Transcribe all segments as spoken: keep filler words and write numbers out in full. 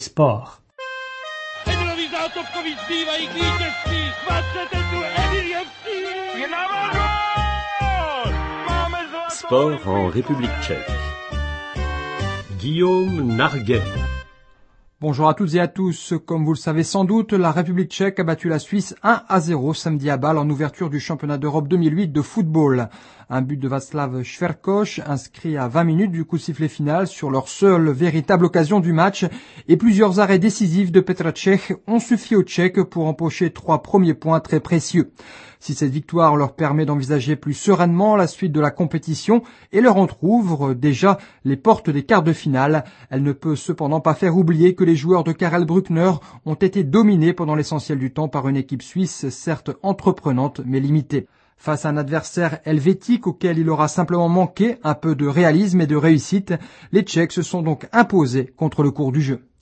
Sport. Emilovi Zátopkovi zpívají k vítězství. dvacet titulů Emilievský. Je na gól! Máme zlatou... Sport en République tchèque. Guillaume Narguet. Bonjour à toutes et à tous. Comme vous le savez sans doute, la République tchèque a battu la Suisse un à zéro samedi à Bâle en ouverture du championnat d'Europe deux mille huit de football. Un but de Václav Šverkoš inscrit à vingt minutes du coup de sifflet final sur leur seule véritable occasion du match et plusieurs arrêts décisifs de Petr Cech ont suffi aux Tchèques pour empocher trois premiers points très précieux. Si cette victoire leur permet d'envisager plus sereinement la suite de la compétition et leur entrouvre déjà les portes des quarts de finale, elle ne peut cependant pas faire oublier que les joueurs de Karel Bruckner ont été dominés pendant l'essentiel du temps par une équipe suisse certes entreprenante mais limitée. Face à un adversaire helvétique auquel il aura simplement manqué un peu de réalisme et de réussite, les Tchèques se sont donc imposés contre le cours du jeu.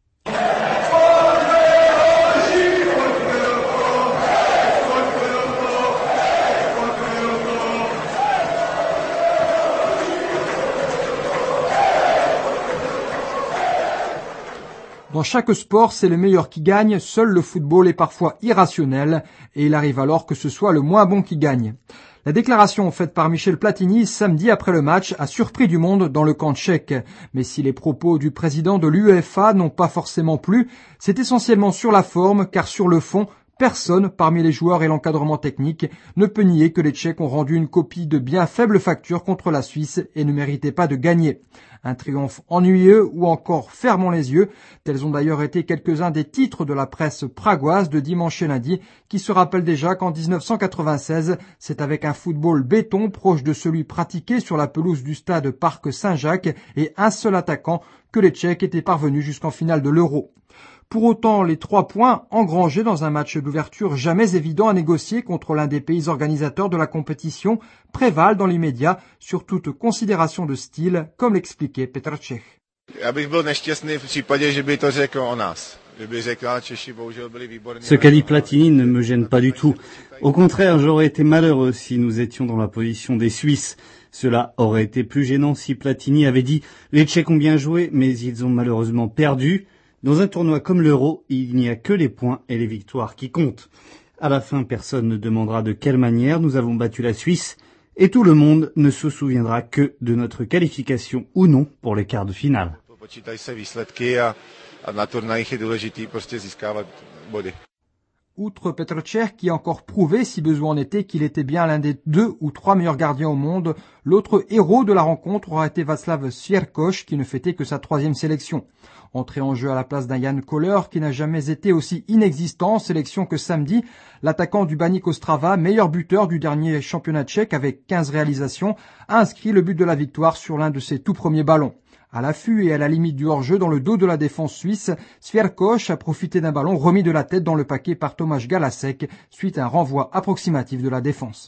Dans chaque sport, c'est le meilleur qui gagne, seul le football est parfois irrationnel et il arrive alors que ce soit le moins bon qui gagne. La déclaration faite par Michel Platini samedi après le match a surpris du monde dans le camp tchèque. Mais si les propos du président de l'UEFA n'ont pas forcément plu, c'est essentiellement sur la forme car sur le fond, personne parmi les joueurs et l'encadrement technique ne peut nier que les Tchèques ont rendu une copie de bien faible facture contre la Suisse et ne méritaient pas de gagner. Un triomphe ennuyeux ou encore fermons les yeux, tels ont d'ailleurs été quelques-uns des titres de la presse pragoise de dimanche et lundi qui se rappellent déjà qu'en dix-neuf cent quatre-vingt-seize, c'est avec un football béton proche de celui pratiqué sur la pelouse du stade Parc Saint-Jacques et un seul attaquant que les Tchèques étaient parvenus jusqu'en finale de l'Euro. Pour autant, les trois points engrangés dans un match d'ouverture jamais évident à négocier contre l'un des pays organisateurs de la compétition prévalent dans l'immédiat sur toute considération de style, comme l'expliquait Petr Cech. Ce qu'a dit Platini ne me gêne pas du tout. Au contraire, j'aurais été malheureux si nous étions dans la position des Suisses. Cela aurait été plus gênant si Platini avait dit « Les Tchèques ont bien joué, mais ils ont malheureusement perdu ». Dans un tournoi comme l'Euro, il n'y a que les points et les victoires qui comptent. À la fin, personne ne demandera de quelle manière nous avons battu la Suisse et tout le monde ne se souviendra que de notre qualification ou non pour les quarts de finale. Outre Petr Cech, qui a encore prouvé, si besoin en était, qu'il était bien l'un des deux ou trois meilleurs gardiens au monde, l'autre héros de la rencontre aura été Václav Šverkoš, qui ne fêtait que sa troisième sélection. Entré en jeu à la place d'un Jan Koller, qui n'a jamais été aussi inexistant en sélection que samedi, l'attaquant du Baník Ostrava, meilleur buteur du dernier championnat tchèque avec quinze réalisations, a inscrit le but de la victoire sur l'un de ses tout premiers ballons. À l'affût et à la limite du hors-jeu dans le dos de la défense suisse, Šverkoš a profité d'un ballon remis de la tête dans le paquet par Tomáš Galasek suite à un renvoi approximatif de la défense.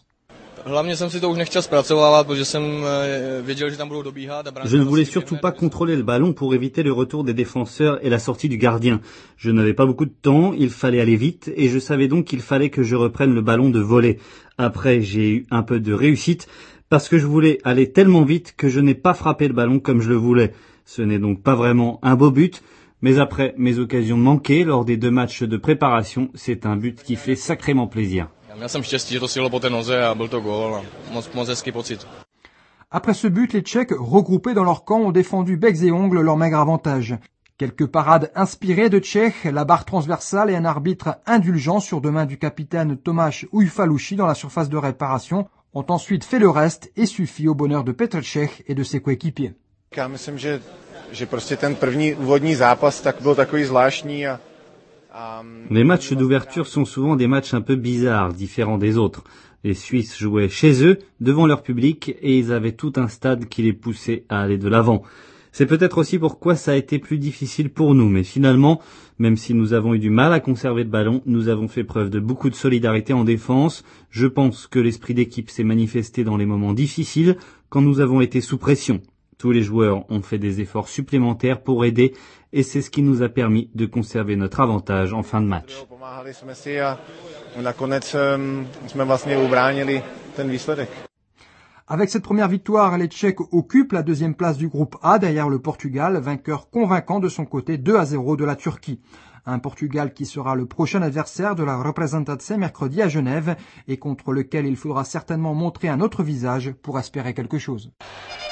Je ne voulais surtout pas contrôler le ballon pour éviter le retour des défenseurs et la sortie du gardien. Je n'avais pas beaucoup de temps, il fallait aller vite et je savais donc qu'il fallait que je reprenne le ballon de volée. Après, j'ai eu un peu de réussite parce que je voulais aller tellement vite que je n'ai pas frappé le ballon comme je le voulais. Ce n'est donc pas vraiment un beau but, mais après mes occasions manquées lors des deux matchs de préparation, c'est un but qui fait sacrément plaisir. Après ce but, les Tchèques, regroupés dans leur camp, ont défendu becs et ongles leur maigre avantage. Quelques parades inspirées de Cech, la barre transversale et un arbitre indulgent sur deux mains du capitaine Tomáš Ujfaluši dans la surface de réparation ont ensuite fait le reste et suffi au bonheur de Petr Cech et de ses coéquipiers. Les matchs d'ouverture sont souvent des matchs un peu bizarres, différents des autres. Les Suisses jouaient chez eux, devant leur public, et ils avaient tout un stade qui les poussait à aller de l'avant. C'est peut-être aussi pourquoi ça a été plus difficile pour nous, mais finalement, même si nous avons eu du mal à conserver le ballon, nous avons fait preuve de beaucoup de solidarité en défense. Je pense que l'esprit d'équipe s'est manifesté dans les moments difficiles, quand nous avons été sous pression. Tous les joueurs ont fait des efforts supplémentaires pour aider et c'est ce qui nous a permis de conserver notre avantage en fin de match. Avec cette première victoire, les Tchèques occupent la deuxième place du groupe A derrière le Portugal, vainqueur convaincant de son côté deux à zéro de la Turquie. Un Portugal qui sera le prochain adversaire de la Representatse mercredi à Genève et contre lequel il faudra certainement montrer un autre visage pour espérer quelque chose.